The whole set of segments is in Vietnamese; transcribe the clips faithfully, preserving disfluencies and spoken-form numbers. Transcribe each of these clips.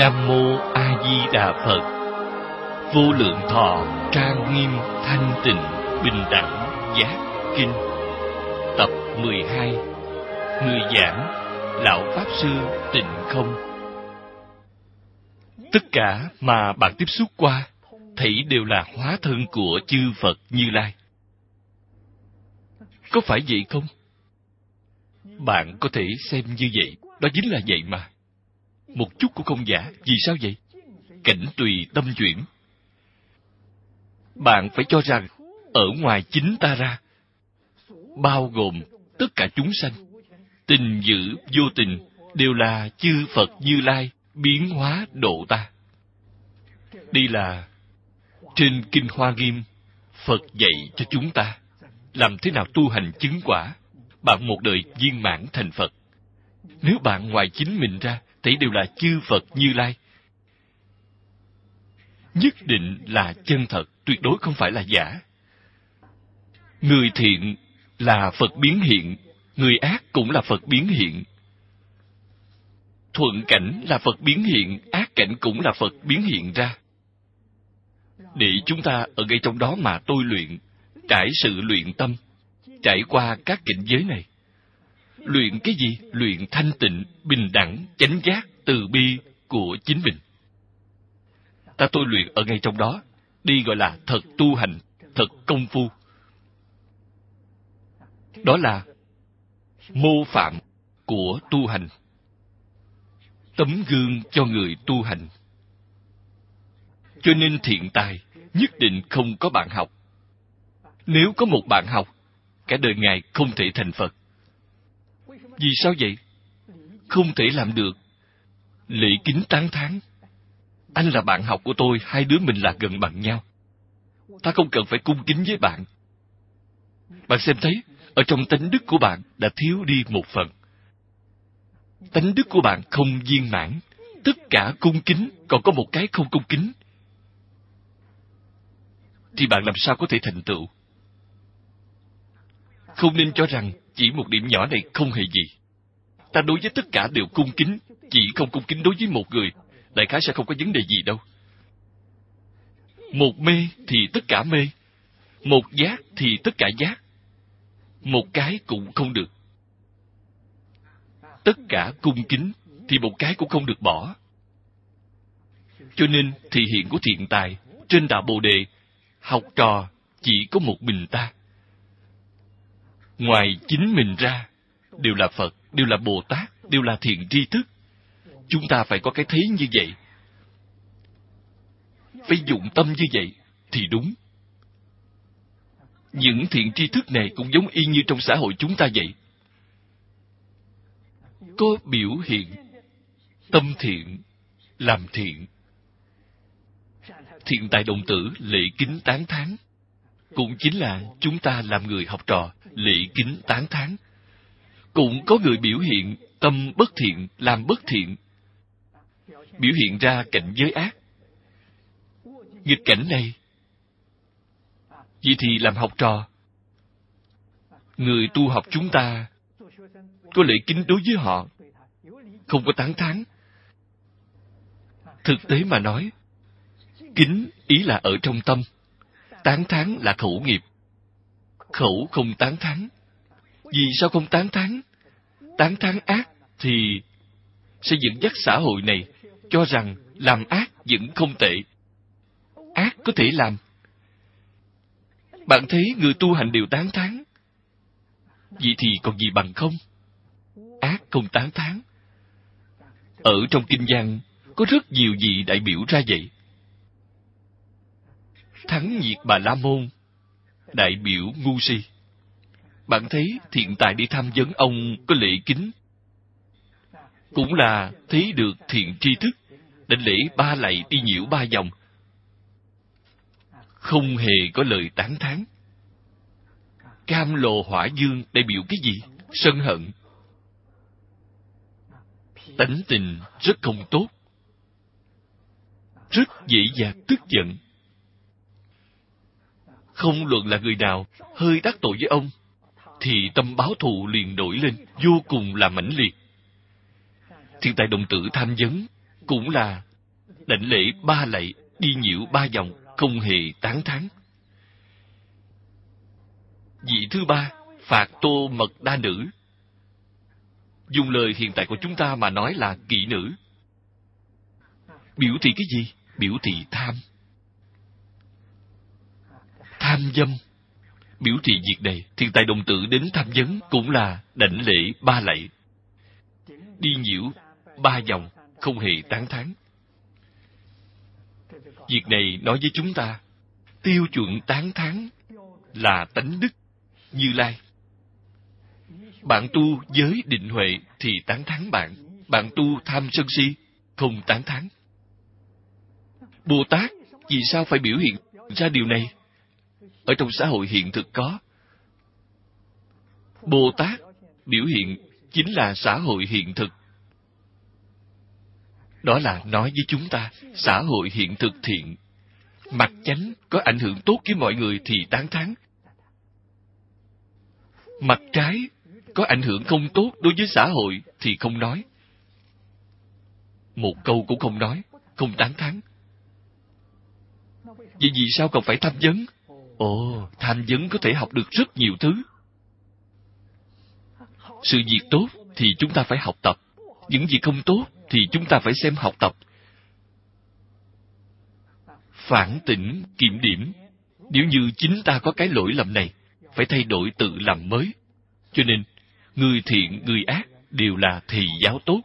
Nam Mô A Di Đà Phật. Vô lượng thọ trang nghiêm thanh tịnh bình đẳng giác kinh. Tập mười hai. Người giảng Lão Pháp Sư Tịnh Không. Tất cả mà bạn tiếp xúc qua thảy đều là hóa thân của chư Phật Như Lai. Có phải vậy không? Bạn có thể xem như vậy. Đó chính là vậy mà. Một chút cũng không giả. Vì sao vậy? Cảnh tùy tâm chuyển. Bạn phải cho rằng ở ngoài chính ta ra, bao gồm tất cả chúng sanh, tình dữ vô tình đều là chư Phật Như Lai biến hóa độ ta. Đây là trên Kinh Hoa Nghiêm, Phật dạy cho chúng ta làm thế nào tu hành chứng quả, bạn một đời viên mãn thành Phật. Nếu bạn ngoài chính mình ra, thì đều là chư Phật Như Lai. Nhất định là chân thật, tuyệt đối không phải là giả. Người thiện là Phật biến hiện, người ác cũng là Phật biến hiện. Thuận cảnh là Phật biến hiện, ác cảnh cũng là Phật biến hiện ra. Để chúng ta ở ngay trong đó mà tôi luyện, trải sự luyện tâm, trải qua các cảnh giới này. Luyện cái gì? Luyện thanh tịnh, bình đẳng, chánh giác, từ bi của chính mình. Ta tôi luyện ở ngay trong đó. Đi gọi là thật tu hành, thật công phu. Đó là mô phạm của tu hành. Tấm gương cho người tu hành. Cho nên thiện tài nhất định không có bạn học. Nếu có một bạn học, cả đời Ngài không thể thành Phật. Vì sao vậy? Không thể làm được lễ kính tán thán. Anh là bạn học của tôi, hai đứa mình là gần bằng nhau. Ta không cần phải cung kính với bạn. Bạn xem thấy, ở trong tánh đức của bạn đã thiếu đi một phần. Tánh đức của bạn không viên mãn. Tất cả cung kính, còn có một cái không cung kính. Thì bạn làm sao có thể thành tựu? Không nên cho rằng chỉ một điểm nhỏ này không hề gì. Ta đối với tất cả đều cung kính, chỉ không cung kính đối với một người, đại khái sẽ không có vấn đề gì đâu. Một mê thì tất cả mê, một giác thì tất cả giác, một cái cũng không được. Tất cả cung kính thì một cái cũng không được bỏ. Cho nên thị hiện của thiện tài trên đạo Bồ Đề, học trò chỉ có một mình ta. Ngoài chính mình ra, đều là Phật, đều là Bồ Tát, đều là thiện tri thức. Chúng ta phải có cái thấy như vậy. Phải dụng tâm như vậy thì đúng. Những thiện tri thức này cũng giống y như trong xã hội chúng ta vậy. Có biểu hiện tâm thiện, làm thiện. Thiện tài đồng tử, lễ kính tán thán, cũng chính là chúng ta làm người học trò, lễ kính tán thán. Cũng có người biểu hiện tâm bất thiện, làm bất thiện, biểu hiện ra cảnh giới ác. Nghịch cảnh này, vậy thì làm học trò, người tu học chúng ta có lễ kính đối với họ, không có tán thán. Thực tế mà nói, kính ý là ở trong tâm, tán thán là khẩu nghiệp. Khẩu không tán thán. Vì sao không tán thán? Tán thán ác thì sẽ dẫn dắt xã hội này cho rằng làm ác vẫn không tệ. Ác có thể làm. Bạn thấy người tu hành đều tán thán. Vậy thì còn gì bằng không? Ác không tán thán. Ở trong kinh văn có rất nhiều vị đại biểu ra vậy. Thắng Nhiệt Bà La Môn đại biểu ngu si. Bạn thấy thiện tài đi tham vấn ông có lễ kính, cũng là thấy được thiện tri thức, đảnh lễ ba lạy đi nhiễu ba vòng, không hề có lời tán thán. Cam Lồ Hỏa Dương đại biểu cái gì? Sân hận. Tánh tình rất không tốt, rất dễ dàng tức giận. Không luận là người nào hơi đắc tội với ông, thì tâm báo thù liền nổi lên, vô cùng là mãnh liệt. Thiện tài đồng tử tham vấn cũng là đảnh lễ ba lạy, đi nhiễu ba vòng, không hề tán thán. Vị thứ ba, Phạt Tô Mật Đa Nữ. Dùng lời hiện tại của chúng ta mà nói là kỹ nữ. Biểu thị cái gì? Biểu thị tham. Tham dâm. Biểu thị việc này, thiên tài đồng tử đến tham vấn cũng là đảnh lễ ba lạy. Đi nhiễu ba vòng, không hề tán thán. Việc này nói với chúng ta, tiêu chuẩn tán thán là tánh đức Như Lai. Bạn tu giới định huệ thì tán thán bạn. Bạn tu tham sân si, không tán thán. Bồ Tát vì sao phải biểu hiện ra điều này? Ở trong xã hội hiện thực có. Bồ Tát biểu hiện chính là xã hội hiện thực. Đó là nói với chúng ta, xã hội hiện thực thiện. Mặt chánh có ảnh hưởng tốt với mọi người thì tán thán. Mặt trái có ảnh hưởng không tốt đối với xã hội thì không nói. Một câu cũng không nói, không tán thán. Vậy vì sao còn phải tham vấn? Ồ, tham vấn có thể học được rất nhiều thứ. Sự việc tốt thì chúng ta phải học tập. Những việc không tốt thì chúng ta phải xem học tập. Phản tỉnh, kiểm điểm. Nếu như chính ta có cái lỗi lầm này, phải thay đổi tự làm mới. Cho nên, người thiện, người ác đều là thầy giáo tốt.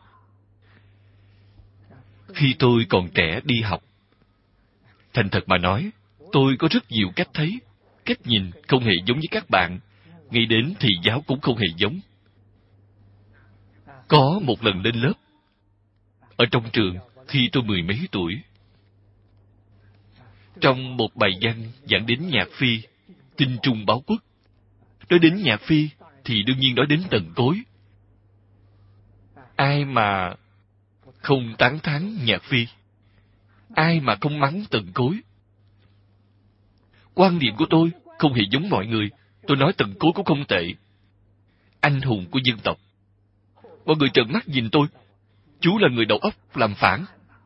Khi tôi còn trẻ đi học, thành thật mà nói, tôi có rất nhiều cách thấy, cách nhìn không hề giống với các bạn, ngay đến thầy giáo cũng không hề giống. Có một lần lên lớp, ở trong trường, khi tôi mười mấy tuổi, trong một bài văn giảng đến nhạc phi, tinh trung báo quốc. Nói đến nhạc phi, thì đương nhiên nói đến Tần Cối. Ai mà không tán thán nhạc phi? Ai mà không mắng Tần Cối? Quan điểm của tôi không hề giống mọi người. Tôi nói Tần Cối cũng không tệ. Anh hùng của dân tộc. Mọi người trợn mắt nhìn tôi. Chú là người đầu óc làm phản.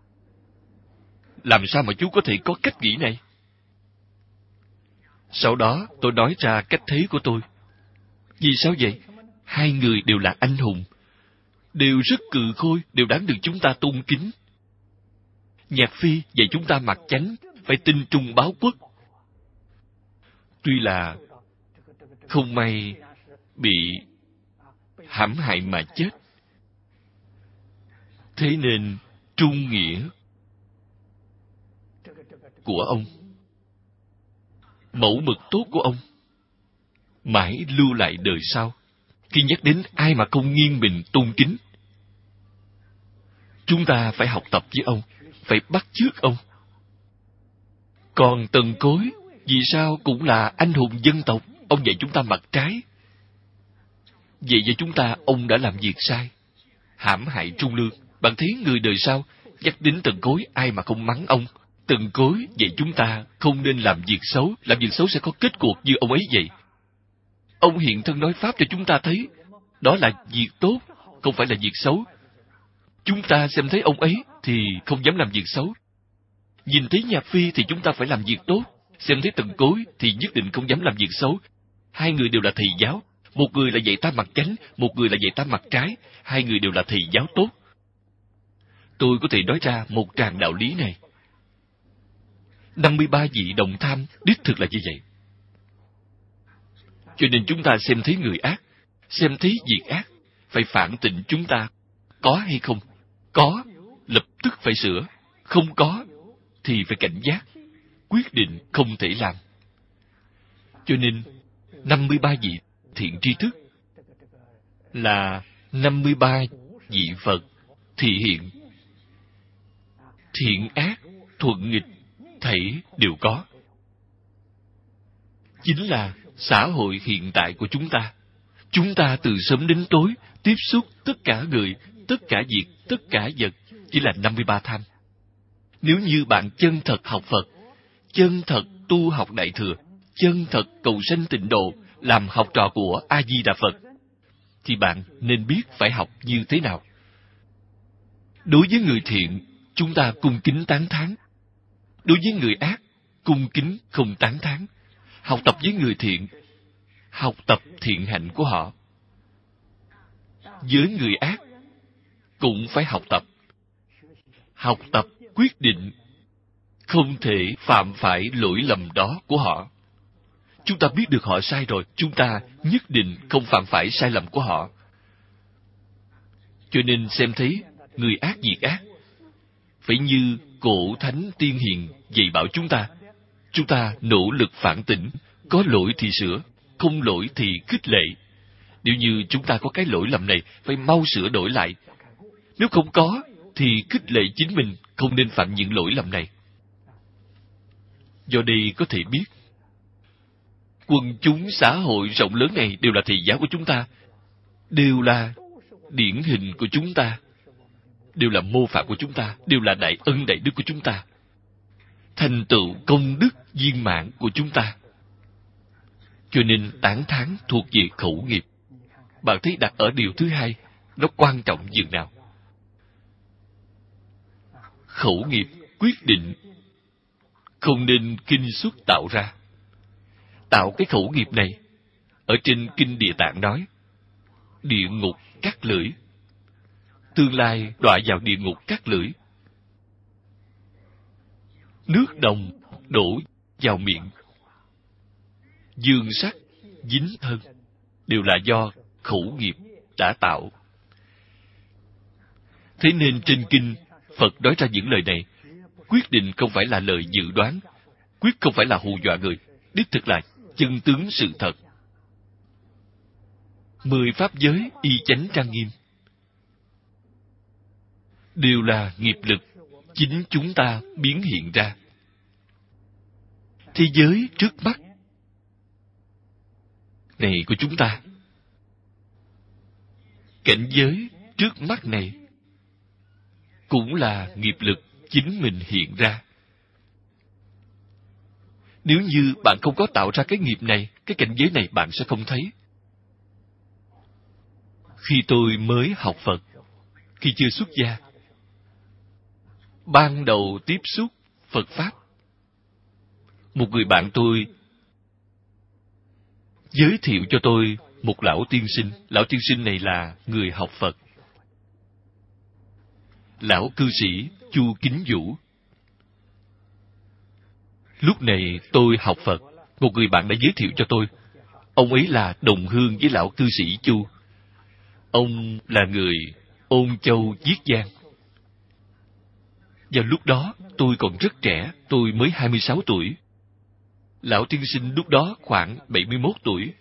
Làm sao mà chú có thể có cách nghĩ này? Sau đó tôi nói ra cách thấy của tôi. Vì sao vậy? Hai người đều là anh hùng, đều rất cừ khôi, đều đáng được chúng ta tôn kính. Nhạc phi dạy chúng ta mặc chánh, phải tinh trung báo quốc. Tuy là không may bị hãm hại mà chết, thế nên trung nghĩa của ông, mẫu mực tốt của ông, mãi lưu lại đời sau. Khi nhắc đến ai mà không nghiêng mình tôn kính, chúng ta phải học tập với ông, phải bắt chước ông. Còn Tần Cối, vì sao cũng là anh hùng dân tộc, ông dạy chúng ta mặt trái. Vậy cho chúng ta, ông đã làm việc sai, hãm hại trung lương. Bạn thấy người đời sau, nhắc đến Tần Cối, ai mà không mắng ông. Tần Cối dạy chúng ta không nên làm việc xấu, làm việc xấu sẽ có kết cuộc như ông ấy vậy. Ông hiện thân nói pháp cho chúng ta thấy, đó là việc tốt, không phải là việc xấu. Chúng ta xem thấy ông ấy thì không dám làm việc xấu. Nhìn thấy nhạc phi thì chúng ta phải làm việc tốt. Xem thấy Tần Cối thì nhất định không dám làm việc xấu. Hai người đều là thầy giáo. Một người là dạy ta mặt chánh, một người là dạy ta mặt trái. Hai người đều là thầy giáo tốt. Tôi có thể nói ra một tràng đạo lý này. năm mươi ba vị đồng tham đích thực là như vậy. Cho nên chúng ta xem thấy người ác, xem thấy việc ác, phải phản tỉnh chúng ta có hay không. Có, lập tức phải sửa. Không có, thì phải cảnh giác, quyết định không thể làm. Cho nên, năm mươi ba vị thiện tri thức là năm mươi ba vị Phật thị hiện. Thiện ác, thuận nghịch, thảy đều có. Chính là xã hội hiện tại của chúng ta. Chúng ta từ sớm đến tối tiếp xúc tất cả người, tất cả việc, tất cả vật chỉ là năm mươi ba tham. Nếu như bạn chân thật học Phật, chân thật tu học Đại Thừa, chân thật cầu sanh tịnh độ, làm học trò của A-di-đà Phật, thì bạn nên biết phải học như thế nào. Đối với người thiện, chúng ta cung kính tán thán. Đối với người ác, cung kính không tán thán. Học tập với người thiện, học tập thiện hạnh của họ. Với người ác, cũng phải học tập. Học tập quyết định không thể phạm phải lỗi lầm đó của họ. Chúng ta biết được họ sai rồi, chúng ta nhất định không phạm phải sai lầm của họ. Cho nên xem thấy người ác diệt ác, phải như cổ thánh tiên hiền dạy bảo chúng ta. Chúng ta nỗ lực phản tỉnh, có lỗi thì sửa, không lỗi thì khích lệ. Nếu như chúng ta có cái lỗi lầm này, phải mau sửa đổi lại. Nếu không có, thì khích lệ chính mình không nên phạm những lỗi lầm này. Do đây có thể biết, quần chúng xã hội rộng lớn này đều là thầy giáo của chúng ta, đều là điển hình của chúng ta, đều là mô phạm của chúng ta, đều là đại ân đại đức của chúng ta, thành tựu công đức viên mãn của chúng ta. Cho nên tán thán thuộc về khẩu nghiệp. Bạn thấy đặt ở điều thứ hai, nó quan trọng dường nào? Khẩu nghiệp quyết định không nên kinh xuất tạo ra. Tạo cái khẩu nghiệp này, ở trên Kinh Địa Tạng nói, địa ngục cắt lưỡi. Tương lai đọa vào địa ngục cắt lưỡi. Nước đồng đổ vào miệng. Dương sắc dính thân, đều là do khẩu nghiệp đã tạo. Thế nên trên kinh, Phật nói ra những lời này, quyết định không phải là lời dự đoán, quyết không phải là hù dọa người, đích thực là chân tướng sự thật. Mười pháp giới y chánh trang nghiêm, đều là nghiệp lực chính chúng ta biến hiện ra. Thế giới trước mắt này của chúng ta, cảnh giới trước mắt này cũng là nghiệp lực chính mình hiện ra. Nếu như bạn không có tạo ra cái nghiệp này, cái cảnh giới này bạn sẽ không thấy. Khi tôi mới học Phật, khi chưa xuất gia, ban đầu tiếp xúc Phật Pháp, một người bạn tôi giới thiệu cho tôi một lão tiên sinh. Lão tiên sinh này là người học Phật. Lão cư sĩ Chu Kính Vũ. Lúc này tôi học Phật, một người bạn đã giới thiệu cho tôi. Ông ấy là đồng hương với lão cư sĩ Chu. Ông là người Ôn Châu Chiết Giang. Vào lúc đó, tôi còn rất trẻ, tôi mới hai mươi sáu tuổi. Lão tiên sinh lúc đó khoảng bảy mươi mốt tuổi.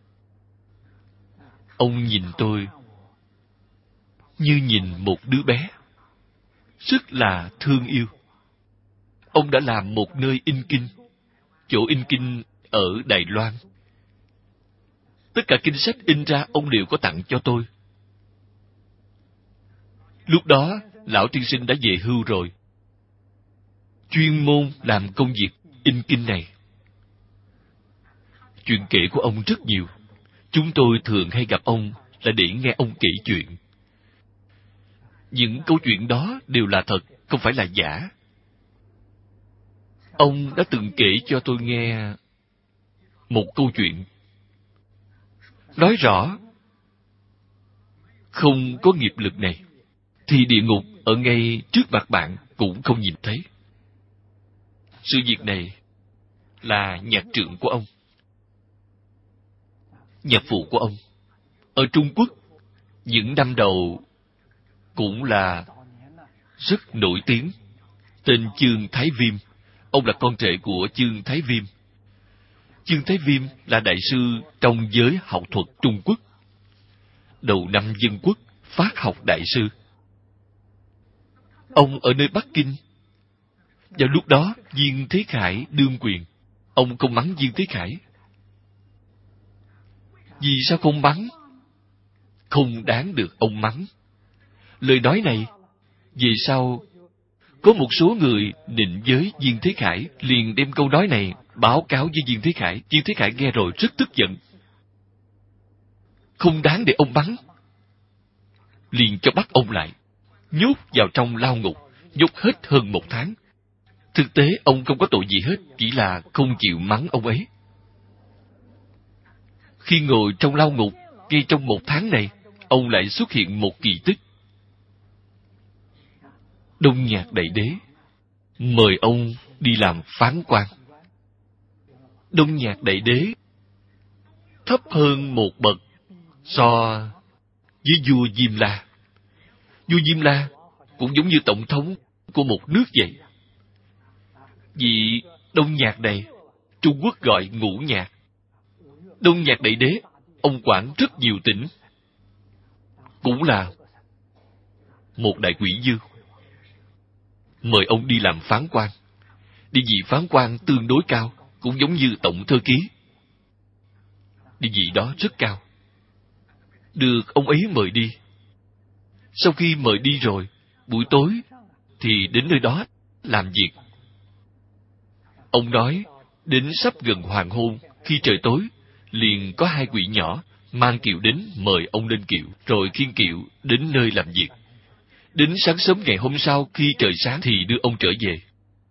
Ông nhìn tôi như nhìn một đứa bé, rất là thương yêu. Ông đã làm một nơi in kinh, chỗ in kinh ở Đài Loan. Tất cả kinh sách in ra ông đều có tặng cho tôi. Lúc đó, lão tiên sinh đã về hưu rồi, chuyên môn làm công việc in kinh này. Chuyện kể của ông rất nhiều. Chúng tôi thường hay gặp ông là để nghe ông kể chuyện. Những câu chuyện đó đều là thật, không phải là giả. Ông đã từng kể cho tôi nghe một câu chuyện, nói rõ không có nghiệp lực này thì địa ngục ở ngay trước mặt bạn cũng không nhìn thấy. Sự việc này là nhạc trượng của ông, nhạc phụ của ông. Ở Trung Quốc, những năm đầu cũng là rất nổi tiếng, tên Chương Thái Viêm. Ông là con rể của Chương Thái Viêm. Chương Thái Viêm là đại sư trong giới học thuật Trung Quốc. Đầu năm Dân Quốc, phát học đại sư. Ông ở nơi Bắc Kinh. Vào lúc đó, Viên Thế Khải đương quyền. Ông không mắng Viên Thế Khải. Vì sao không mắng? Không đáng được ông mắng. Lời nói này, về sau, có một số người định với Viên Thế Khải liền đem câu nói này báo cáo với Viên Thế Khải. Viên Thế Khải nghe rồi rất tức giận. Không đáng để ông mắng. Liền cho bắt ông lại, nhốt vào trong lao ngục, dốc hết hơn một tháng. Thực tế ông không có tội gì hết, chỉ là không chịu mắng ông ấy. Khi ngồi trong lao ngục, ngay trong một tháng này, ông lại xuất hiện một kỳ tích. Đông Nhạc Đại Đế mời ông đi làm phán quan. Đông Nhạc Đại Đế thấp hơn một bậc so với vua Diêm La. Vua Diêm La cũng giống như tổng thống của một nước vậy. Vị Đông Nhạc này, Trung Quốc gọi Ngũ Nhạc. Đông Nhạc Đại Đế, ông quản rất nhiều tỉnh, cũng là một đại quỷ vương. Mời ông đi làm phán quan. Địa vị phán quan tương đối cao, cũng giống như tổng thư ký. Địa vị đó rất cao. Được ông ấy mời đi. Sau khi mời đi rồi, buổi tối thì đến nơi đó làm việc. Ông nói, đến sắp gần hoàng hôn, khi trời tối, liền có hai quỷ nhỏ mang kiệu đến mời ông lên kiệu, rồi khiêng kiệu đến nơi làm việc. Đến sáng sớm ngày hôm sau, khi trời sáng thì đưa ông trở về.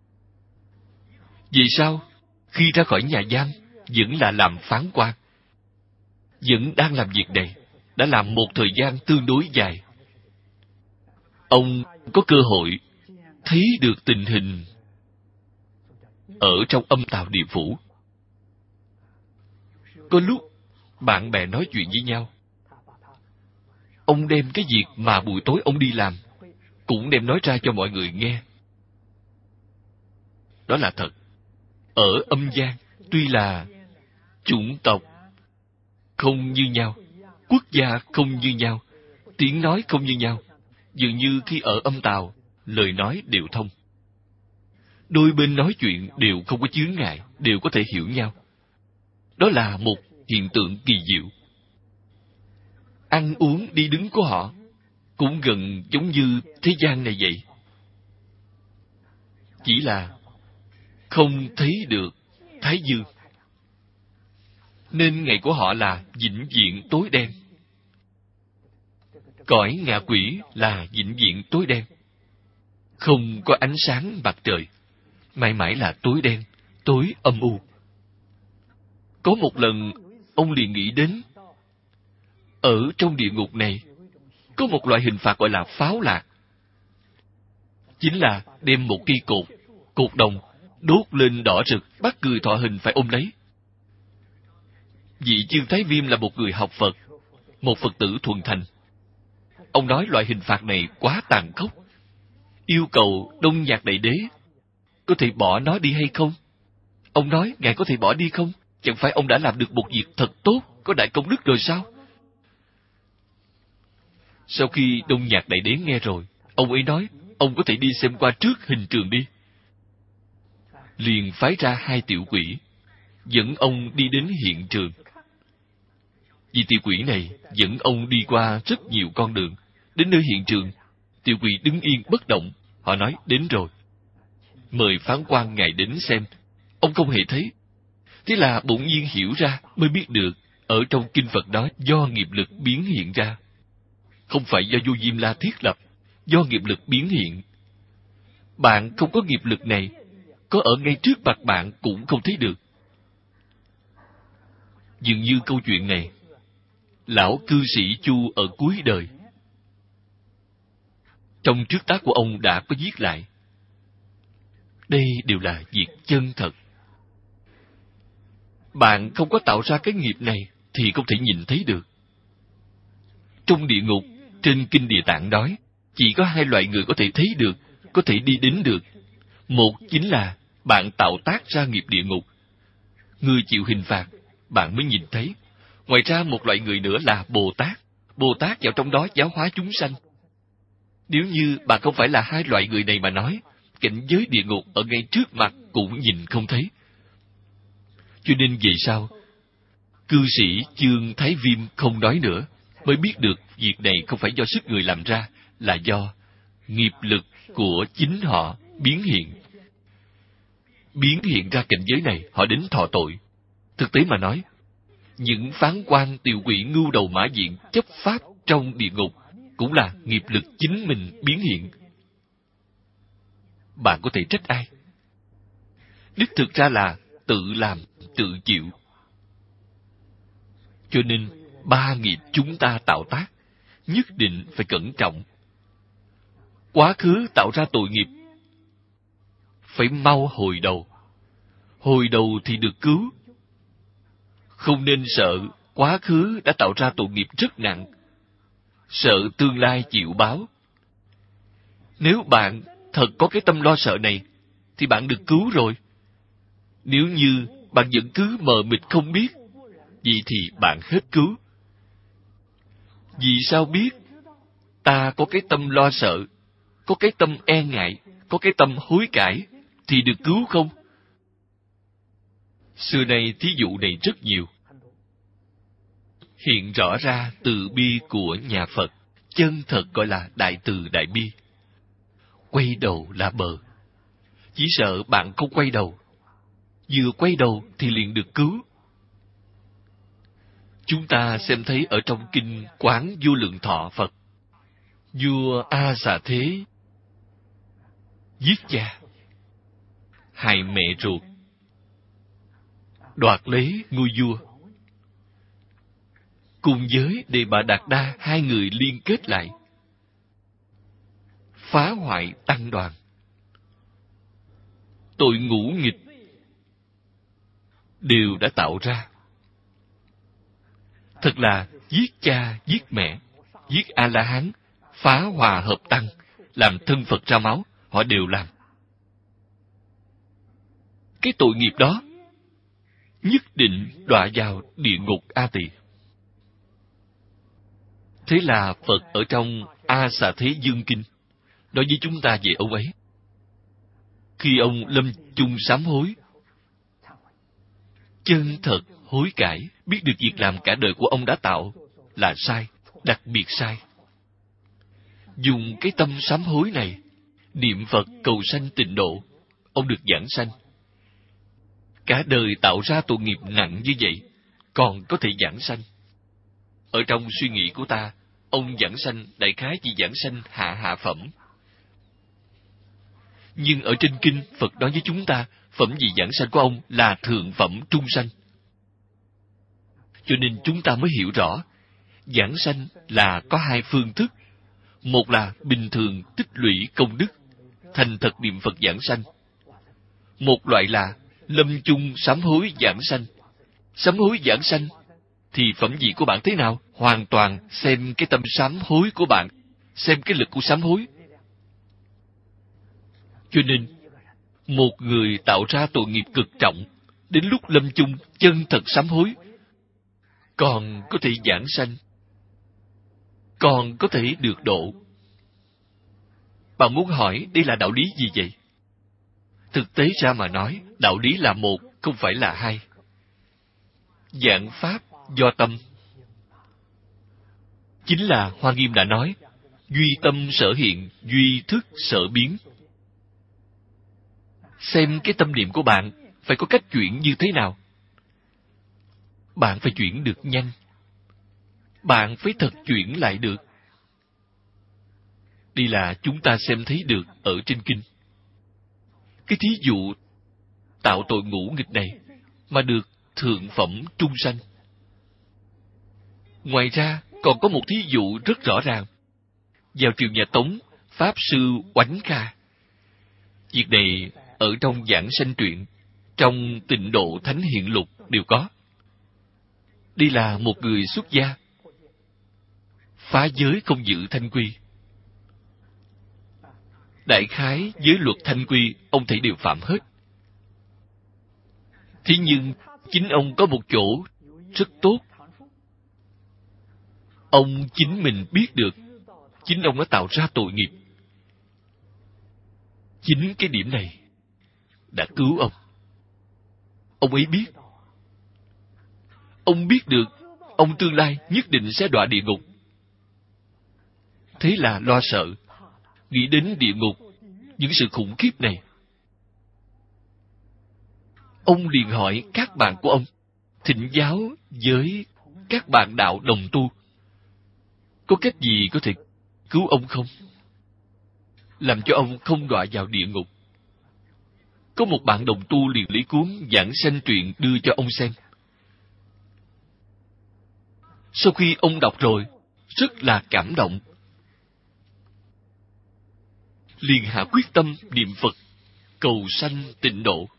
Vì sao? Khi ra khỏi nhà giam, vẫn là làm phán quan. Vẫn đang làm việc này, đã làm một thời gian tương đối dài. Ông có cơ hội thấy được tình hình ở trong âm tào địa phủ. Có lúc bạn bè nói chuyện với nhau, ông đem cái việc mà buổi tối ông đi làm cũng đem nói ra cho mọi người nghe. Đó là thật. Ở âm gian, tuy là chủng tộc không như nhau, quốc gia không như nhau, tiếng nói không như nhau, dường như khi ở âm tào, lời nói đều thông. Đôi bên nói chuyện đều không có chướng ngại, đều có thể hiểu nhau. Đó là một hiện tượng kỳ diệu. Ăn uống đi đứng của họ cũng gần giống như thế gian này vậy. Chỉ là không thấy được Thái Dương, nên ngày của họ là vĩnh viễn tối đen. Cõi ngạ quỷ là vĩnh viễn tối đen, không có ánh sáng mặt trời, mãi mãi là tối đen, tối âm u. Có một lần ông liền nghĩ đến, ở trong địa ngục này có một loại hình phạt gọi là pháo lạc. Chính là đem một cây cột, cột đồng đốt lên đỏ rực, bắt người thọ hình phải ôm lấy. Vị Chương Thái Viêm là một người học Phật, một Phật tử thuần thành. Ông nói loại hình phạt này quá tàn khốc, yêu cầu Đông Nhạc Đại Đế có thể bỏ nó đi hay không. Ông nói, ngài có thể bỏ đi không? Chẳng phải ông đã làm được một việc thật tốt, có đại công đức rồi sao? Sau khi Đông Nhạc Đại Đế nghe rồi, ông ấy nói, ông có thể đi xem qua trước hình trường đi. Liền phái ra hai tiểu quỷ, dẫn ông đi đến hiện trường. Vì tiểu quỷ này dẫn ông đi qua rất nhiều con đường. Đến nơi hiện trường, tiểu quỷ đứng yên bất động. Họ nói, đến rồi. Mời phán quan ngài đến xem. Ông không hề thấy. Thế là bỗng nhiên hiểu ra, mới biết được, ở trong kinh Phật nói do nghiệp lực biến hiện ra. Không phải do vua Diêm La thiết lập, do nghiệp lực biến hiện. Bạn không có nghiệp lực này, có ở ngay trước mặt bạn cũng không thấy được. Dường như câu chuyện này, lão cư sĩ Chu ở cuối đời, trong trước tác của ông đã có viết lại. Đây đều là việc chân thật. Bạn không có tạo ra cái nghiệp này thì không thể nhìn thấy được. Trong địa ngục, trên Kinh Địa Tạng nói, chỉ có hai loại người có thể thấy được, có thể đi đến được. Một chính là bạn tạo tác ra nghiệp địa ngục. Người chịu hình phạt, bạn mới nhìn thấy. Ngoài ra một loại người nữa là Bồ Tát. Bồ Tát vào trong đó giáo hóa chúng sanh. Nếu như bạn không phải là hai loại người này mà nói, cảnh giới địa ngục ở ngay trước mặt cũng nhìn không thấy. Cho nên về sau, cư sĩ Chương Thái Viêm không nói nữa, mới biết được việc này không phải do sức người làm ra, là do nghiệp lực của chính họ biến hiện. Biến hiện ra cảnh giới này, họ đến thọ tội. Thực tế mà nói, những phán quan tiểu quỷ ngưu đầu mã diện chấp pháp trong địa ngục cũng là nghiệp lực chính mình biến hiện. bạn có thể trách ai? Đích thực ra là tự làm, tự chịu. Cho nên, ba nghiệp chúng ta tạo tác, nhất định phải cẩn trọng. Quá khứ tạo ra tội nghiệp, phải mau hồi đầu. Hồi đầu thì được cứu. Không nên sợ quá khứ đã tạo ra tội nghiệp rất nặng, sợ tương lai chịu báo. Nếu bạn thật có cái tâm lo sợ này, thì bạn được cứu rồi. Nếu như bạn vẫn cứ mờ mịt không biết, vậy thì bạn hết cứu. Vì sao biết? Ta có cái tâm lo sợ, có cái tâm e ngại, có cái tâm hối cải, thì được cứu không? Xưa nay thí dụ này rất nhiều. Hiện rõ ra từ bi của nhà Phật, chân thật gọi là đại từ đại bi. Quay đầu là bờ. Chỉ sợ bạn không quay đầu. Vừa quay đầu thì liền được cứu. Chúng ta xem thấy ở trong kinh Quán Vô Lượng Thọ Phật, vua A Xà Thế giết cha, hại mẹ ruột, đoạt lấy ngôi vua. Cùng với Đề Bà Đạt Đa, hai người liên kết lại, phá hoại tăng đoàn. Tội ngũ nghịch đều đã tạo ra. Thật là giết cha, giết mẹ, giết A-la-hán, phá hòa hợp tăng, làm thân Phật ra máu, họ đều làm. Cái tội nghiệp đó nhất định đọa vào địa ngục A Tỳ. Thế là Phật ở trong A Xà Thế Dương Kinh nói với chúng ta về ông ấy. Khi ông lâm chung sám hối, chân thật hối cải, biết được việc làm cả đời của ông đã tạo là sai, đặc biệt sai. Dùng cái tâm sám hối này, niệm Phật cầu sanh tịnh độ, ông được giảng sanh. Cả đời tạo ra tội nghiệp nặng như vậy, còn có thể giảng sanh. Ở trong suy nghĩ của ta, ông giảng sanh đại khái chỉ giảng sanh hạ hạ phẩm. Nhưng ở trên kinh, Phật nói với chúng ta, phẩm vị giảng sanh của ông là thượng phẩm trung sanh. Cho nên chúng ta mới hiểu rõ, giảng sanh là có hai phương thức. Một là bình thường tích lũy công đức, thành thật niệm Phật giảng sanh. Một loại là lâm chung sám hối giảng sanh. Sám hối giảng sanh thì phẩm vị của bạn thế nào? Hoàn toàn xem cái tâm sám hối của bạn, xem cái lực của sám hối. Cho nên, một người tạo ra tội nghiệp cực trọng, đến lúc lâm chung chân thật sám hối, còn có thể giảng sanh, còn có thể được độ. Bạn muốn hỏi đây là đạo lý gì vậy? Thực tế ra mà nói, đạo lý là một, không phải là hai. Giảng pháp do tâm. Chính là Hoa Nghiêm đã nói, duy tâm sở hiện, duy thức sở biến. Xem cái tâm niệm của bạn phải có cách chuyển như thế nào. Bạn phải chuyển được nhanh. Bạn phải thật chuyển lại được. Đây là chúng ta xem thấy được ở trên kinh. Cái thí dụ tạo tội ngũ nghịch này mà được thượng phẩm trung sanh. Ngoài ra, còn có một thí dụ rất rõ ràng. Vào triều nhà Tống, Pháp Sư Oánh Kha. Việc này ở trong Giảng Sanh Truyện, trong Tịnh Độ Thánh Hiện Lục đều có. Đây là một người xuất gia, phá giới không giữ thanh quy. Đại khái giới luật thanh quy, ông thấy đều phạm hết. Thế nhưng, chính ông có một chỗ rất tốt. Ông chính mình biết được, chính ông đã tạo ra tội nghiệp. Chính cái điểm này đã cứu ông. Ông ấy biết. Ông biết được, ông tương lai nhất định sẽ đọa địa ngục. Thế là lo sợ, nghĩ đến địa ngục, những sự khủng khiếp này. Ông liền hỏi các bạn của ông, thỉnh giáo với các bạn đạo đồng tu, có cách gì có thể cứu ông không? Làm cho ông không đọa vào địa ngục. Có một bạn đồng tu liền lấy cuốn Giảng Sanh Truyện đưa cho ông xem. Sau khi ông đọc rồi, rất là cảm động. Liền hạ quyết tâm niệm Phật, cầu sanh tịnh độ.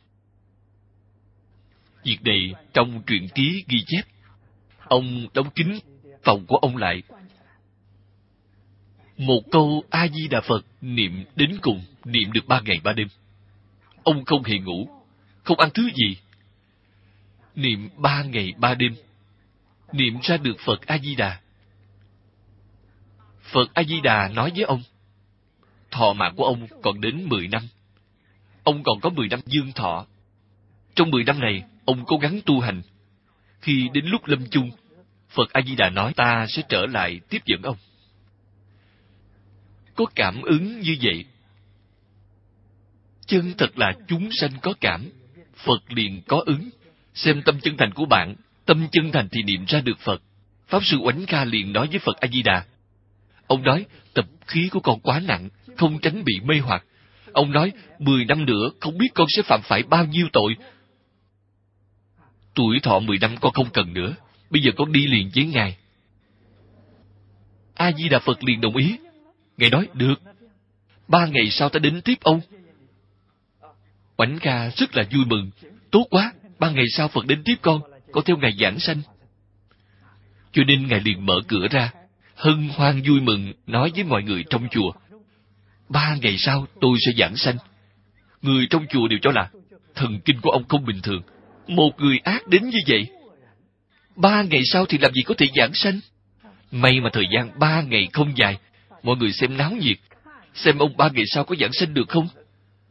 Việc này trong truyện ký ghi chép. Ông đóng kín phòng của ông lại. Một câu A-di-đà Phật niệm đến cùng, niệm được ba ngày ba đêm. Ông không hề ngủ, không ăn thứ gì. Niệm ba ngày ba đêm, niệm ra được Phật A-di-đà. Phật A-di-đà nói với ông, thọ mạng của ông còn đến mười năm. Ông còn có mười năm dương thọ. Trong mười năm này, ông cố gắng tu hành. Khi đến lúc lâm chung, Phật A-di-đà nói, ta sẽ trở lại tiếp dẫn ông. Có cảm ứng như vậy. Chân thật là chúng sanh có cảm, Phật liền có ứng. Xem tâm chân thành của bạn, tâm chân thành thì niệm ra được Phật. Pháp sư Oánh Kha liền nói với Phật A-di-đà. Ông nói, tập khí của con quá nặng, không tránh bị mê hoặc. Ông nói, mười năm nữa không biết con sẽ phạm phải bao nhiêu tội. Tuổi thọ mười năm con không cần nữa, bây giờ con đi liền với Ngài. A-di-đà Phật liền đồng ý. Ngài nói, được. Ba ngày sau ta đến tiếp ông. Oánh Kha rất là vui mừng. Tốt quá, ba ngày sau Phật đến tiếp con, con theo Ngài giảng sanh. Cho nên Ngài liền mở cửa ra, hân hoan vui mừng nói với mọi người trong chùa. Ba ngày sau tôi sẽ giảng sanh. Người trong chùa đều cho là thần kinh của ông không bình thường. Một người ác đến như vậy, ba ngày sau thì làm gì có thể giảng sanh. May mà thời gian ba ngày không dài. Mọi người xem náo nhiệt, xem ông ba ngày sau có giảng sanh được không.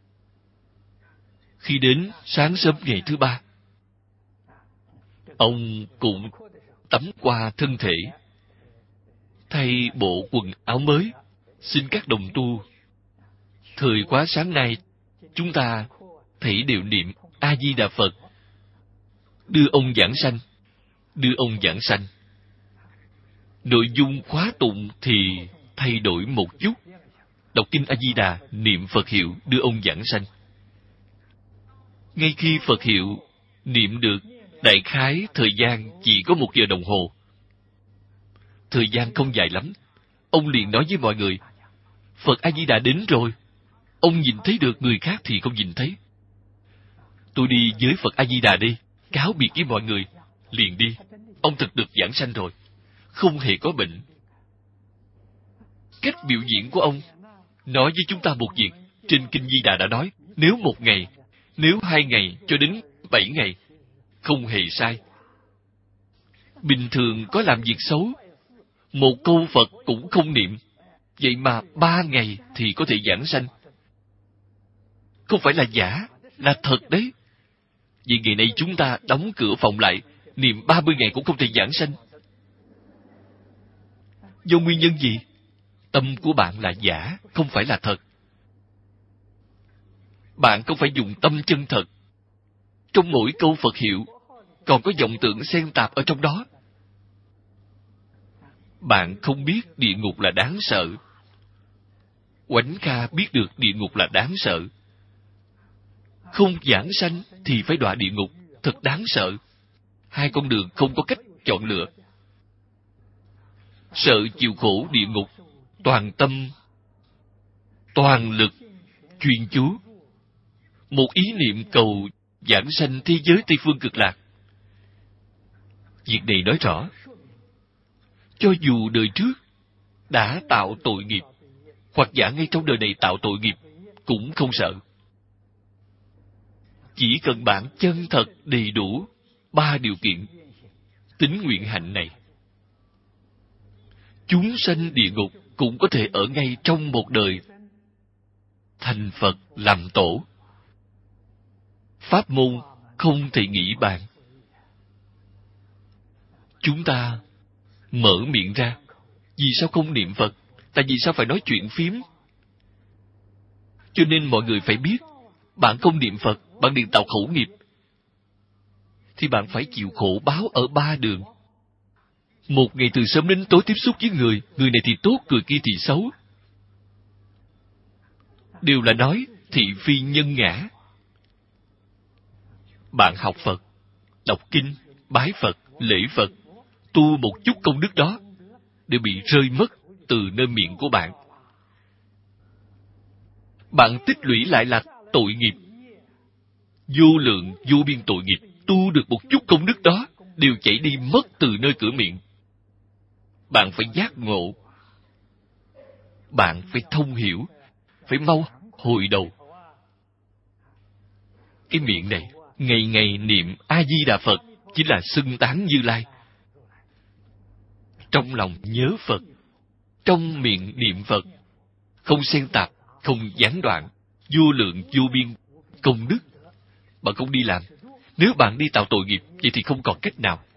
Khi đến sáng sớm ngày thứ ba, ông cũng tắm qua thân thể, thay bộ quần áo mới, xin các đồng tu. Thời khóa sáng nay, chúng ta thảy đều niệm A-di-đà Phật, đưa ông giảng sanh, đưa ông giảng sanh. Nội dung khóa tụng thì thay đổi một chút. Đọc kinh A-di-đà, niệm Phật hiệu, đưa ông giảng sanh. Ngay khi Phật hiệu niệm được, đại khái thời gian chỉ có một giờ đồng hồ. Thời gian không dài lắm. Ông liền nói với mọi người, Phật A-di-đà đến rồi. Ông nhìn thấy được, người khác thì không nhìn thấy. Tôi đi với Phật A-di-đà đi, cáo biệt với mọi người. Liền đi. Ông thực được giảng sanh rồi, không hề có bệnh. Cách biểu diễn của ông nói với chúng ta một việc. Trên Kinh Di Đà đã nói, nếu một ngày, nếu hai ngày cho đến bảy ngày, không hề sai. Bình thường có làm việc xấu, một câu Phật cũng không niệm, vậy mà ba ngày thì có thể giảng sanh. Không phải là giả, là thật đấy. Vì ngày nay chúng ta đóng cửa phòng lại, niệm ba mươi ngày cũng không thể giảng sanh. Do nguyên nhân gì? Tâm của bạn là giả, không phải là thật. Bạn không phải dùng tâm chân thật. Trong mỗi câu Phật hiệu, còn có vọng tưởng xen tạp ở trong đó. Bạn không biết địa ngục là đáng sợ. Oánh Kha biết được địa ngục là đáng sợ. Không giảng sanh thì phải đọa địa ngục, thật đáng sợ. Hai con đường không có cách chọn lựa. Sợ chịu khổ địa ngục, toàn tâm, toàn lực, chuyên chú. Một ý niệm cầu giảng sanh thế giới Tây Phương Cực Lạc. Việc này nói rõ, cho dù đời trước đã tạo tội nghiệp, hoặc giả ngay trong đời này tạo tội nghiệp, cũng không sợ. Chỉ cần bạn chân thật đầy đủ ba điều kiện tín nguyện hạnh này, chúng sanh địa ngục cũng có thể ở ngay trong một đời thành Phật làm tổ. Pháp môn không thể nghĩ bàn. Chúng ta mở miệng ra, vì sao không niệm Phật? Tại vì sao phải nói chuyện phím? Cho nên mọi người phải biết, bạn không niệm Phật, bạn liền tạo khẩu nghiệp, thì bạn phải chịu khổ báo ở ba đường. Một ngày từ sớm đến tối tiếp xúc với người, người này thì tốt, người kia thì xấu. Đều là nói thị phi nhân ngã. Bạn học Phật, đọc kinh, bái Phật, lễ Phật, tu một chút công đức đó đều bị rơi mất từ nơi miệng của bạn. Bạn tích lũy lại là tội nghiệp, vô lượng vô biên tội nghiệp. Tu được một chút công đức đó đều chảy đi mất từ nơi cửa miệng. Bạn phải giác ngộ, bạn phải thông hiểu, phải mau hồi đầu. Cái miệng này ngày ngày niệm A Di Đà Phật chính là xưng tán Như Lai. Trong lòng nhớ Phật, trong miệng niệm Phật, không xen tạp, không gián đoạn, vô lượng vô biên công đức. Bạn không đi làm, nếu bạn đi tạo tội nghiệp, vậy thì không còn cách nào.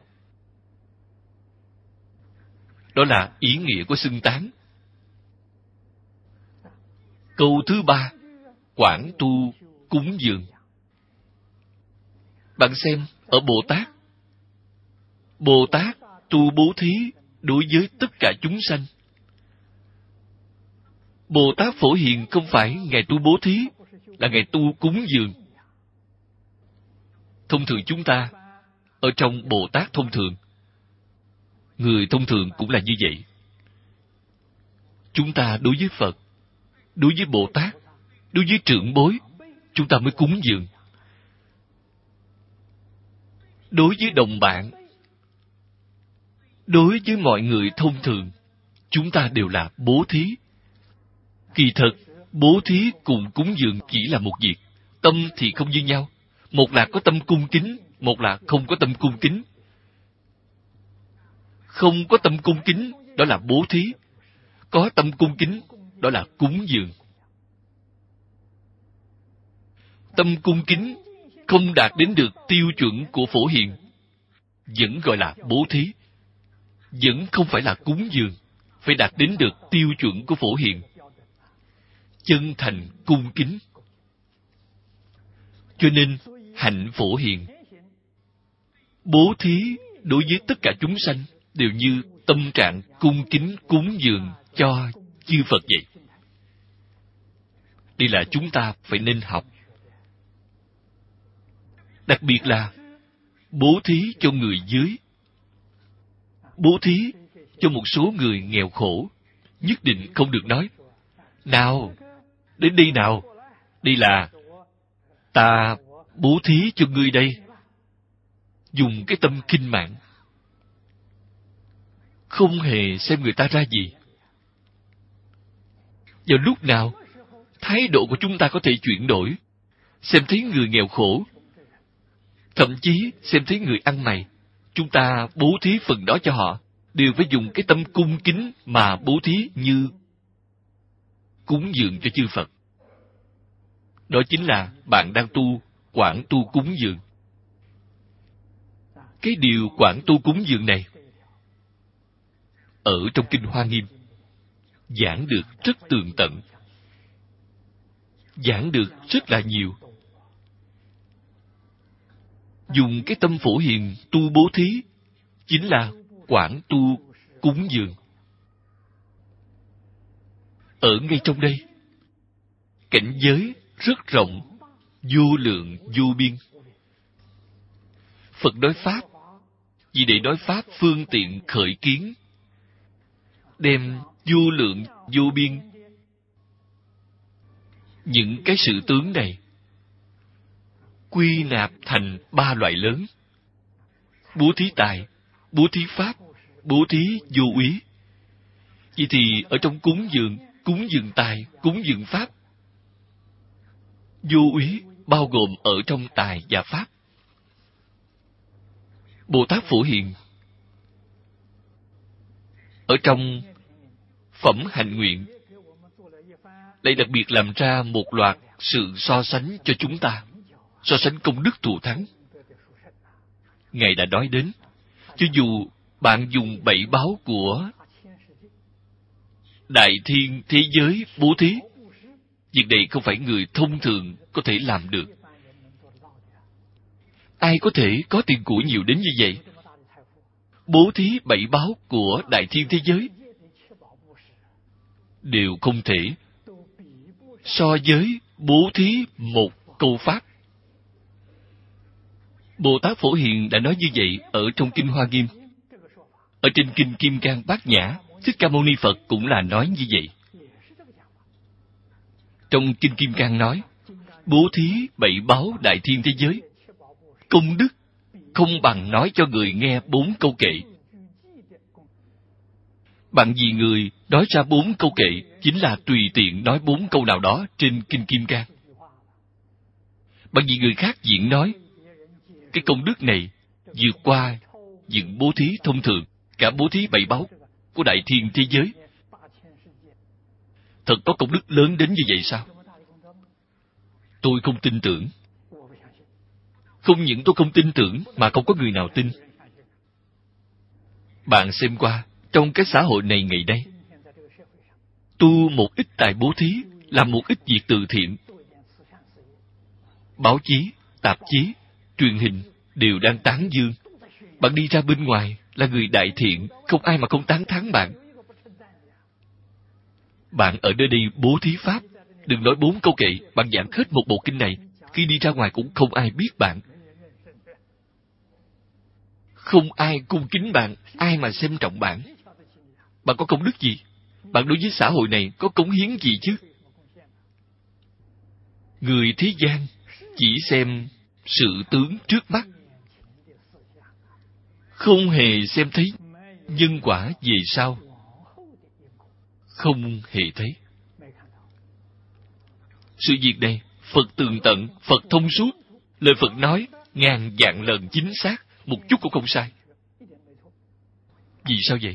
Đó là ý nghĩa của xưng tán. Câu thứ ba, quảng tu cúng dường. Bạn xem, ở Bồ Tát, Bồ Tát tu bố thí đối với tất cả chúng sanh. Bồ Tát Phổ Hiền không phải Ngài tu bố thí, là Ngài tu cúng dường. Thông thường chúng ta, ở trong Bồ Tát thông thường, người thông thường cũng là như vậy. Chúng ta đối với Phật, đối với Bồ Tát, đối với trưởng bối, chúng ta mới cúng dường. Đối với đồng bạn, đối với mọi người thông thường, chúng ta đều là bố thí. Kỳ thật, bố thí cùng cúng dường chỉ là một việc. Tâm thì không như nhau. Một là có tâm cung kính, một là không có tâm cung kính. Không có tâm cung kính, đó là bố thí. Có tâm cung kính, đó là cúng dường. Tâm cung kính không đạt đến được tiêu chuẩn của Phổ Hiền, vẫn gọi là bố thí. Vẫn không phải là cúng dường, phải đạt đến được tiêu chuẩn của Phổ Hiền. Chân thành cung kính. Cho nên, hạnh Phổ Hiền, bố thí đối với tất cả chúng sanh đều như tâm trạng cung kính cúng dường cho chư Phật vậy. Đây là chúng ta phải nên học. Đặc biệt là bố thí cho người dưới, bố thí cho một số người nghèo khổ, nhất định không được nói: nào, đến đây nào, đây là ta bố thí cho ngươi đây. Dùng cái tâm khinh mạn, không hề xem người ta ra gì. Vào lúc nào thái độ của chúng ta có thể chuyển đổi, xem thấy người nghèo khổ, thậm chí xem thấy người ăn mày, chúng ta bố thí phần đó cho họ, đều phải dùng cái tâm cung kính mà bố thí như cúng dường cho chư Phật. Đó chính là bạn đang tu quảng tu cúng dường. Cái điều quảng tu cúng dường này ở trong Kinh Hoa Nghiêm giảng được rất tường tận, giảng được rất là nhiều. Dùng cái tâm Phổ Hiền tu bố thí chính là quảng tu cúng dường. Ở ngay trong đây, cảnh giới rất rộng, vô lượng vô biên. Phật nói Pháp vì để nói Pháp phương tiện khởi kiến, đem vô lượng vô biên những cái sự tướng này quy nạp thành ba loại lớn: bố thí tài, bố thí pháp, bố thí vô úy. Vậy thì ở trong cúng dường, cúng dường tài, cúng dường pháp, vô úy bao gồm ở trong tài và pháp. Bồ Tát Phổ Hiền ở trong phẩm hạnh nguyện lại đặc biệt làm ra một loạt sự so sánh cho chúng ta, so sánh công đức thù thắng. Ngài đã nói đến, cho dù bạn dùng bảy báu của đại thiên thế giới bố thí, việc này không phải người thông thường có thể làm được. Ai có thể có tiền của nhiều đến như vậy? Bố thí bảy báu của đại thiên thế giới đều không thể so với bố thí một câu pháp. Bồ Tát Phổ Hiền đã nói như vậy ở trong Kinh Hoa Nghiêm. Ở trên Kinh Kim Cang Bát Nhã, Thích Ca Mâu Ni Phật cũng là nói như vậy. Trong Kinh Kim Cang nói, bố thí bảy báu đại thiên thế giới, công đức không bằng nói cho người nghe bốn câu kệ. Bằng vì người nói ra bốn câu kệ chính là tùy tiện nói bốn câu nào đó trên Kinh Kim Cang. Bằng vì người khác diễn nói, cái công đức này vượt qua những bố thí thông thường, cả bố thí bảy báu của đại thiên thế giới. Thật có công đức lớn đến như vậy sao? Tôi không tin tưởng. Không những tôi không tin tưởng mà không có người nào tin. Bạn xem qua, trong cái xã hội này ngày nay, tu một ít tài bố thí, làm một ít việc từ thiện, báo chí, tạp chí, truyền hình đều đang tán dương. Bạn đi ra bên ngoài là người đại thiện, không ai mà không tán thán bạn. Bạn ở nơi đây bố thí pháp, đừng nói bốn câu kệ, bạn giảng hết một bộ kinh này, khi đi ra ngoài cũng không ai biết bạn. Không ai cung kính bạn, ai mà xem trọng bạn. Bạn có công đức gì? Bạn đối với xã hội này có cống hiến gì chứ? Người thế gian chỉ xem sự tướng trước mắt, không hề xem thấy nhân quả về sau. Không hề thấy. Sự việc này, Phật tường tận, Phật thông suốt. Lời Phật nói, ngàn vạn lần chính xác, một chút cũng không sai. Vì sao vậy?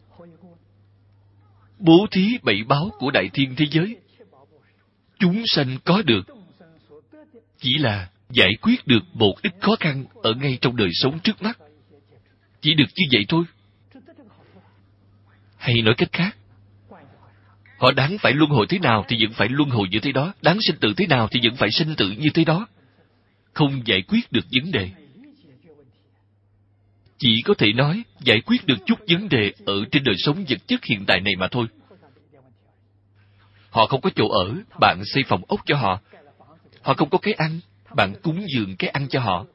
Bố thí bảy báu của đại thiên thế giới, chúng sanh có được chỉ là giải quyết được một ít khó khăn ở ngay trong đời sống trước mắt. Chỉ được như vậy thôi. Hay nói cách khác, họ đáng phải luân hồi thế nào thì vẫn phải luân hồi như thế đó, đáng sinh tử thế nào thì vẫn phải sinh tử như thế đó. Không giải quyết được vấn đề. Chỉ có thể nói giải quyết được chút vấn đề ở trên đời sống vật chất hiện tại này mà thôi. Họ không có chỗ ở, bạn xây phòng ốc cho họ. Họ không có cái ăn, bạn cúng dường cái ăn cho họ.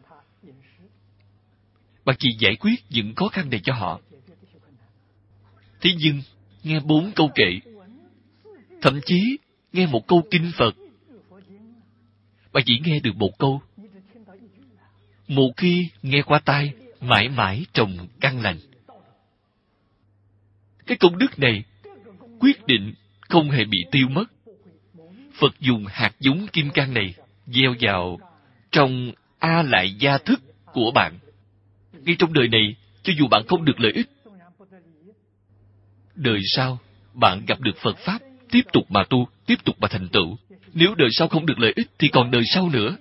Bạn chỉ giải quyết những khó khăn này cho họ. Thế nhưng, nghe bốn câu kệ, thậm chí nghe một câu kinh Phật, bạn chỉ nghe được một câu. Một khi nghe qua tai, mãi mãi trồng căn lành. Cái công đức này quyết định không hề bị tiêu mất. Phật dùng hạt giống kim cang này gieo vào trong A Lại Gia thức của bạn. Ngay trong đời này, cho dù bạn không được lợi ích, đời sau bạn gặp được Phật Pháp, tiếp tục mà tu, tiếp tục mà thành tựu. Nếu đời sau không được lợi ích thì còn đời sau nữa.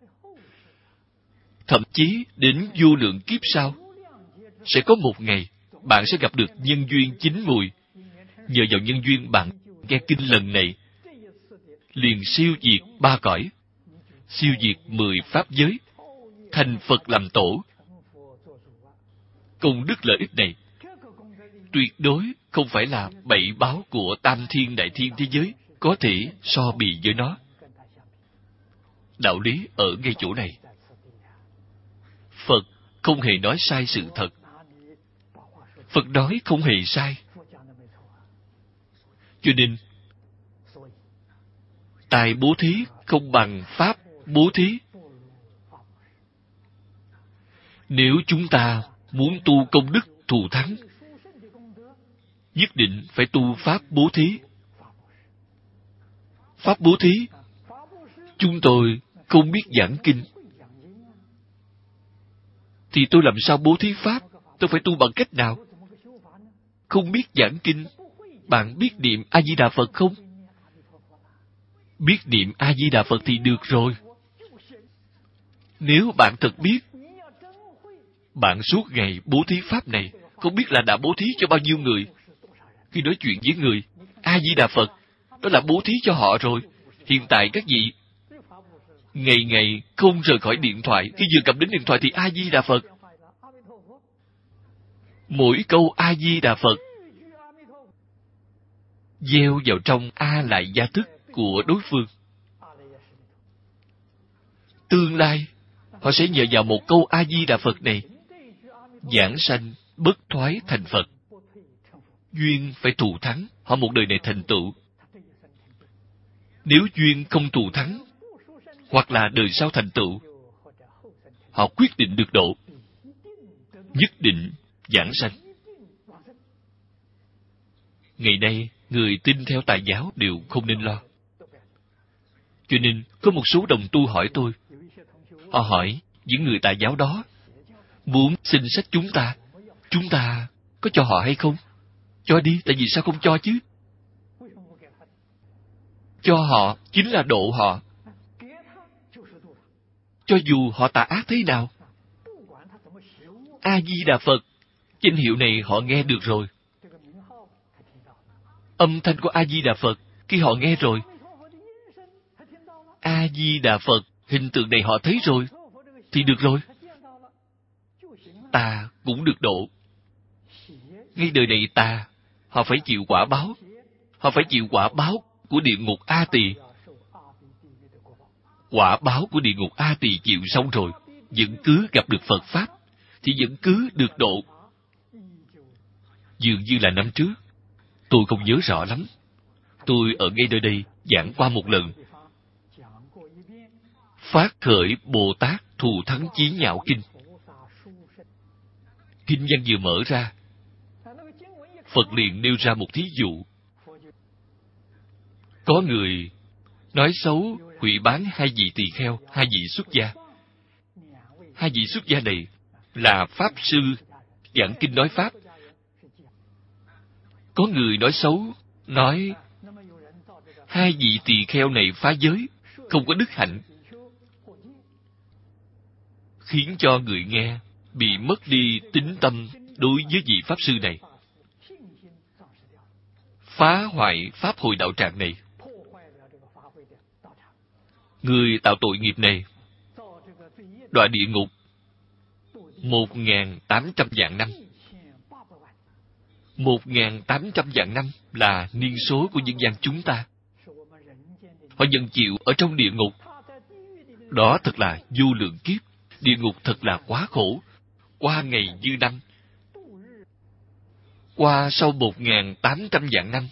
Thậm chí đến vô lượng kiếp sau, sẽ có một ngày bạn sẽ gặp được nhân duyên chín mùi. Nhờ vào nhân duyên bạn nghe kinh lần này, liền siêu diệt ba cõi, siêu diệt mười pháp giới, thành Phật làm tổ. Công đức lợi ích này tuyệt đối không phải là bảy báo của tam thiên đại thiên thế giới có thể so bì với nó. Đạo lý ở ngay chỗ này. Phật không hề nói sai sự thật. Phật nói không hề sai. Cho nên, tài bố thí không bằng pháp bố thí. Nếu chúng ta muốn tu công đức thù thắng, nhất định phải tu pháp bố thí. Pháp bố thí, chúng tôi không biết giảng kinh, thì tôi làm sao bố thí pháp? Tôi phải tu bằng cách nào? Không biết giảng kinh, bạn biết niệm A-di-đà Phật không? Biết niệm A-di-đà Phật thì được rồi. Nếu bạn thật biết, bạn suốt ngày bố thí pháp này, không biết là đã bố thí cho bao nhiêu người. Khi nói chuyện với người, A-di-đà Phật, đó là bố thí cho họ rồi. Hiện tại các vị ngày ngày không rời khỏi điện thoại, khi vừa cầm đến điện thoại thì A-di-đà Phật. Mỗi câu A-di-đà Phật gieo vào trong A Lại Gia thức của đối phương. Tương lai họ sẽ nhờ vào một câu A-di-đà Phật này, giảng sanh bất thoái thành Phật. Duyên phải thù thắng, họ một đời này thành tựu. Nếu duyên không thù thắng, hoặc là đời sau thành tựu, họ quyết định được độ, nhất định giảng sanh. Ngày nay, người tin theo Tà giáo đều không nên lo. Cho nên, có một số đồng tu hỏi tôi. Họ hỏi, những người Tà giáo đó muốn xin sách chúng ta, chúng ta có cho họ hay không? Cho đi, tại vì sao không cho chứ? Cho họ chính là độ họ. Cho dù họ tà ác thế nào. A-di-đà Phật, danh hiệu này họ nghe được rồi. Âm thanh của A-di-đà Phật, khi họ nghe rồi, A-di-đà Phật, hình tượng này họ thấy rồi, thì được rồi. Ta cũng được độ. Ngay đời này ta, họ phải chịu quả báo. Họ phải chịu quả báo của địa ngục A Tỳ. Quả báo của địa ngục A Tỳ chịu xong rồi, vẫn cứ gặp được Phật Pháp, thì vẫn cứ được độ. Dường như là năm trước, tôi không nhớ rõ lắm. Tôi ở ngay nơi đây giảng qua một lần. Phát khởi Bồ Tát Thù Thắng Chí Nhạo Kinh. Kinh văn vừa mở ra, Phật liền nêu ra một thí dụ. Có người nói xấu, hủy bán hai vị tỳ kheo, hai vị xuất gia. Hai vị xuất gia này là Pháp Sư giảng kinh nói Pháp. Có người nói xấu, nói hai vị tỳ kheo này phá giới, không có đức hạnh, khiến cho người nghe bị mất đi tín tâm đối với vị Pháp Sư này, phá hoại Pháp hội đạo tràng này. Người tạo tội nghiệp này đọa địa ngục một nghìn tám trăm vạn năm. Một nghìn tám trăm vạn năm là niên số của nhân gian chúng ta. Họ nhận chịu ở trong địa ngục. Đó thật là vô lượng kiếp. Địa ngục thật là quá khổ. Qua ngày như năm. Qua sau một nghìn tám trăm vạn năm,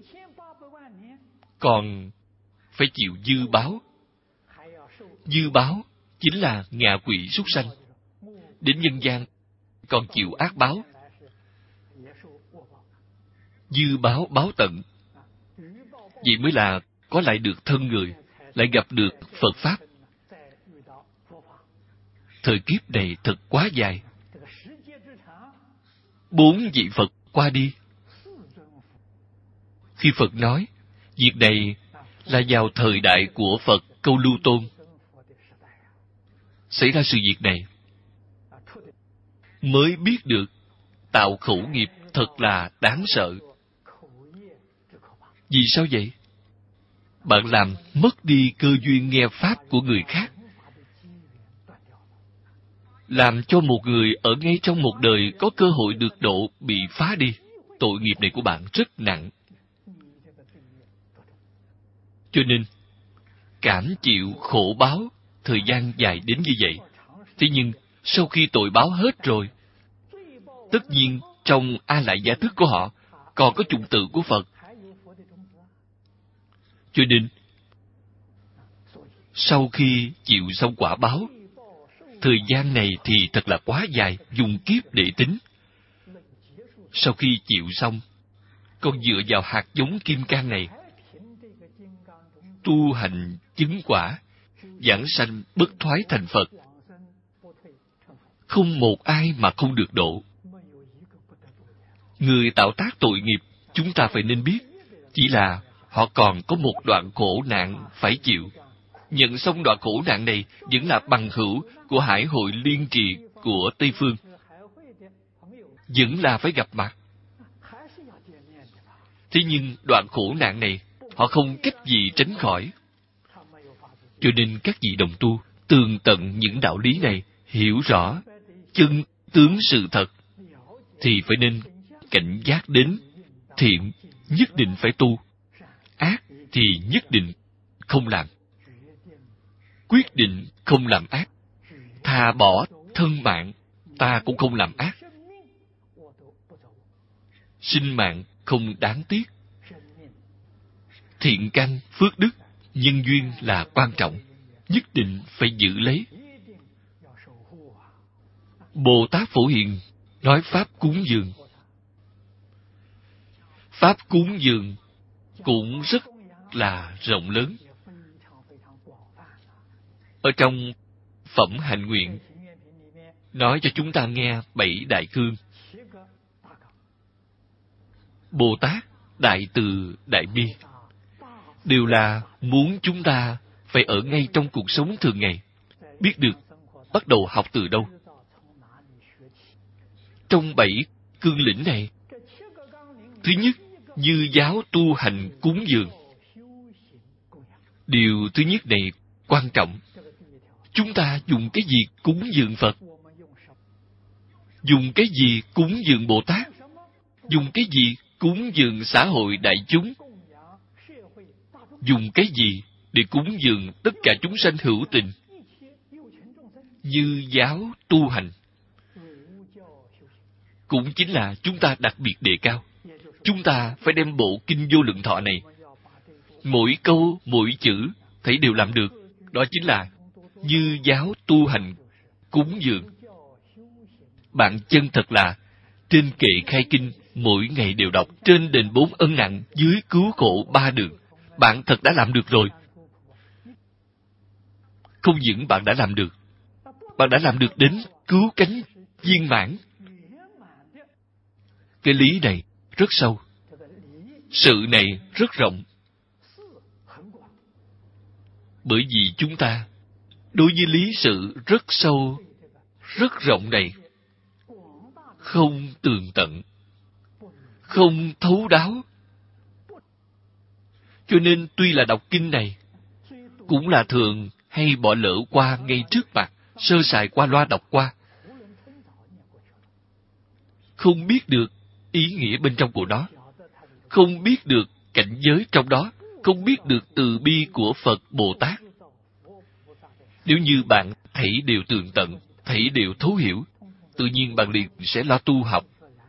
còn phải chịu dư báo. Dư báo chính là ngạ quỷ súc sanh. Đến nhân gian còn chịu ác báo. Dư báo báo tận. Vậy mới là có lại được thân người, lại gặp được Phật Pháp. Thời kiếp này thật quá dài. Bốn vị Phật qua đi. Khi Phật nói, việc này là vào thời đại của Phật Câu Lưu Tôn. Xảy ra sự việc này, mới biết được tạo khẩu nghiệp thật là đáng sợ. Vì sao vậy? Bạn làm mất đi cơ duyên nghe Pháp của người khác, làm cho một người ở ngay trong một đời có cơ hội được độ bị phá đi. Tội nghiệp này của bạn rất nặng. Cho nên, cảm chịu khổ báo thời gian dài đến như vậy. Thế nhưng, sau khi tội báo hết rồi, tất nhiên trong A Lại Gia thức của họ còn có chủng tử của Phật. Cho nên, sau khi chịu xong quả báo, thời gian này thì thật là quá dài, dùng kiếp để tính. Sau khi chịu xong, còn dựa vào hạt giống kim cang này, tu hành chứng quả, giảng sanh bất thoái thành Phật. Không một ai mà không được độ. Người tạo tác tội nghiệp, chúng ta phải nên biết, chỉ là họ còn có một đoạn khổ nạn phải chịu. Nhận xong đoạn khổ nạn này vẫn là bằng hữu của Hải hội Liên Trì của Tây Phương. Vẫn là phải gặp mặt. Thế nhưng đoạn khổ nạn này, họ không cách gì tránh khỏi. Cho nên các vị đồng tu tường tận những đạo lý này, hiểu rõ chân tướng sự thật, thì phải nên cảnh giác đến. Thiện nhất định phải tu, ác thì nhất định không làm. Quyết định không làm ác, thà bỏ thân mạng, ta cũng không làm ác. Sinh mạng không đáng tiếc. Thiện căn, phước đức, nhân duyên là quan trọng, nhất định phải giữ lấy. Bồ Tát Phổ Hiền nói Pháp cúng dường. Pháp cúng dường cũng rất là rộng lớn. Ở trong Phẩm Hạnh Nguyện nói cho chúng ta nghe bảy đại cương. Bồ Tát đại từ đại bi đều là muốn chúng ta phải ở ngay trong cuộc sống thường ngày, biết được bắt đầu học từ đâu. Trong bảy cương lĩnh này, thứ nhất, như giáo tu hành cúng dường. Điều thứ nhất này quan trọng. Chúng ta dùng cái gì cúng dường Phật? Dùng cái gì cúng dường Bồ Tát? Dùng cái gì cúng dường xã hội đại chúng? Dùng cái gì để cúng dường tất cả chúng sanh hữu tình? Như giáo tu hành. Cũng chính là chúng ta đặc biệt đề cao. Chúng ta phải đem bộ Kinh Vô Lượng Thọ này, mỗi câu, mỗi chữ, thấy đều làm được. Đó chính là như giáo tu hành cúng dường. Bạn chân thật là trên kệ khai kinh, mỗi ngày đều đọc, trên đền bốn ân nặng, dưới cứu khổ ba đường. Bạn thật đã làm được rồi. Không những bạn đã làm được, bạn đã làm được đến cứu cánh viên mãn. Cái lý này rất sâu, sự này rất rộng. Bởi vì chúng ta đối với lý sự rất sâu, rất rộng này, không tường tận, không thấu đáo. Cho nên tuy là đọc kinh này, cũng là thường hay bỏ lỡ qua ngay trước mặt, sơ sài qua loa đọc qua. Không biết được ý nghĩa bên trong của nó, không biết được cảnh giới trong đó, không biết được từ bi của Phật Bồ Tát. Nếu như bạn thấy đều tường tận, thấy đều thấu hiểu, tự nhiên bạn liền sẽ lo tu học.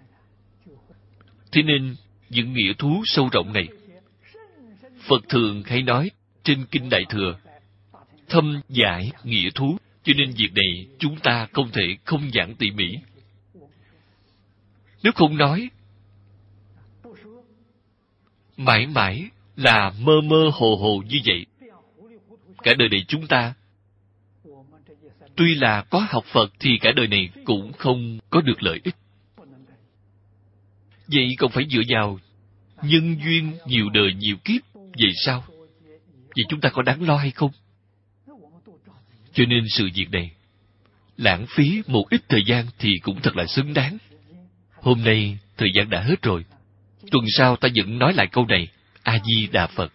Thế nên, những nghĩa thú sâu rộng này, Phật thường hay nói trên Kinh Đại Thừa, thâm giải nghĩa thú, cho nên việc này chúng ta không thể không giảng tỉ mỉ. Nếu không nói, mãi mãi là mơ mơ hồ hồ như vậy. Cả đời này chúng ta, tuy là có học Phật thì cả đời này cũng không có được lợi ích. Vậy còn phải dựa vào nhân duyên nhiều đời nhiều kiếp về sau. Vậy chúng ta có đáng lo hay không? Cho nên sự việc này, lãng phí một ít thời gian thì cũng thật là xứng đáng. Hôm nay thời gian đã hết rồi. Tuần sau ta vẫn nói lại câu này. A Di Đà Phật.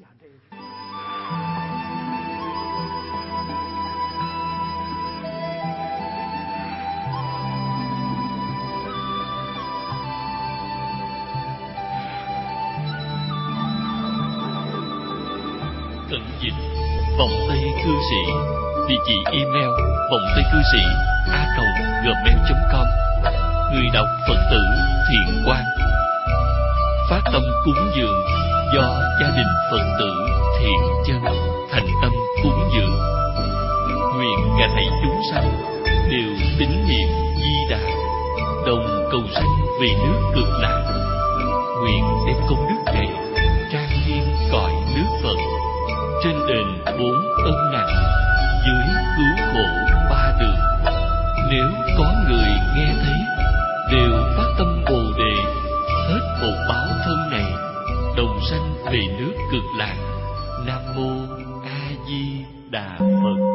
Tận dịch vọng tây cư sĩ. Địa chỉ email vọng tây cư sĩ a còng gmail chấm com. Người đọc Phật tử Thiện Quang. Phát tâm cúng dường do gia đình Phật tử Thiện Chân thành tâm cúng dường. Nguyện cả thảy chúng sanh đều tín niệm Di Đà, đồng cầu sanh về nước Cực Lạc. Nguyện đem công đức này trang nghiêm cõi nước Phật, trên đền bốn ân nặng, dưới cứu khổ ba đường. Nếu có người nghe thấy đều phát tâm Bồ Đề, hết một báo thân này, đồng sanh về nước Cực Lạc. Nam mô A Di Đà Phật.